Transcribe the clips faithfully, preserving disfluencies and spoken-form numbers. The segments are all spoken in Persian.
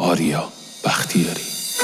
آریا بختیاری.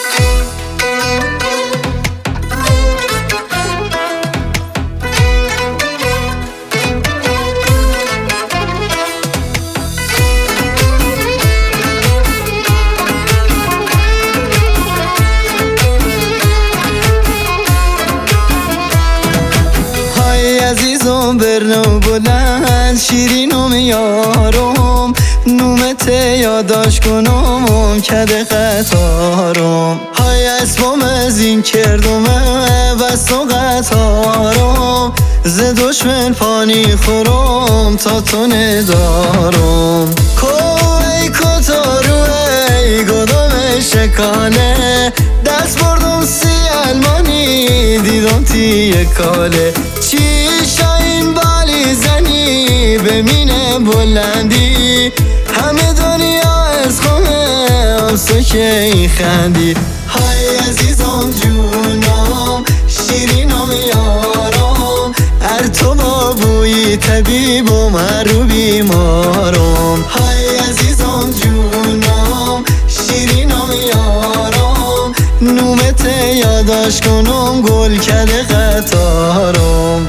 عزیزم برنو بلند شیرینم یارم نومت یاداش کنم کده قطارم های اسمم از این کردمه و سو قطارم ز دشمن پانی خورم تا تو ندارم کوی کتارو ای گدام شکانه دست بردم سی المانی دیدم تیه کاله چی شاین بالی زنی بمینه بلندی همه دنیا از خونه آسو که این خندی های عزیزم جونم شیرینم یارم هر تو بابوی طبیب و من رو بیمارم های عزیزم جونم شیرینم یارم نومت یاداش کنم گل کده قطارم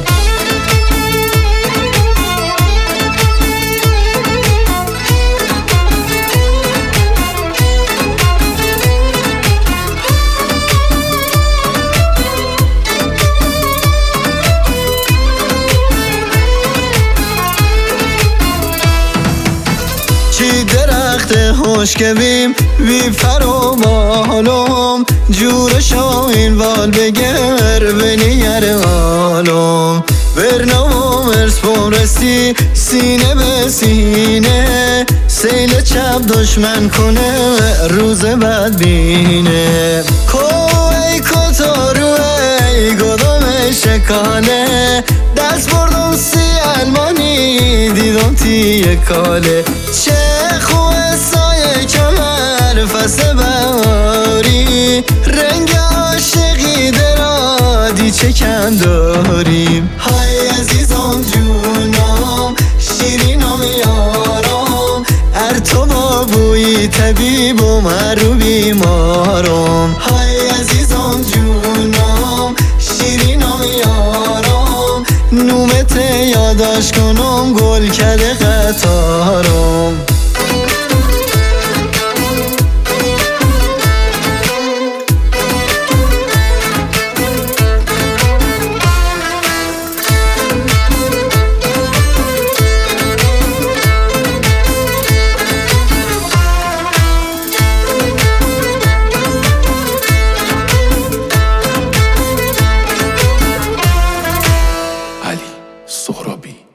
چی درخت خوشگویم بی فرامالم جورشا این وال بگر بنیر آلم برنام ارس پرستی سینه به سینه سیل چپ دشمن کنه روز بد بینه کوی کتارو ای گدام شکانه دست بردم سی المانی دیدم تیه کاله چه خوه سایه کمر فصل بهاری رنگ عاشقی درادی چه کم داریم های عزیزم جونم شیرینم یارم هر تو بابوی طبیب و من رو بیمارم های عزیزم جونم شیرینم یارم نومت یاداش کنم گل کده قطارم علی سهرابی.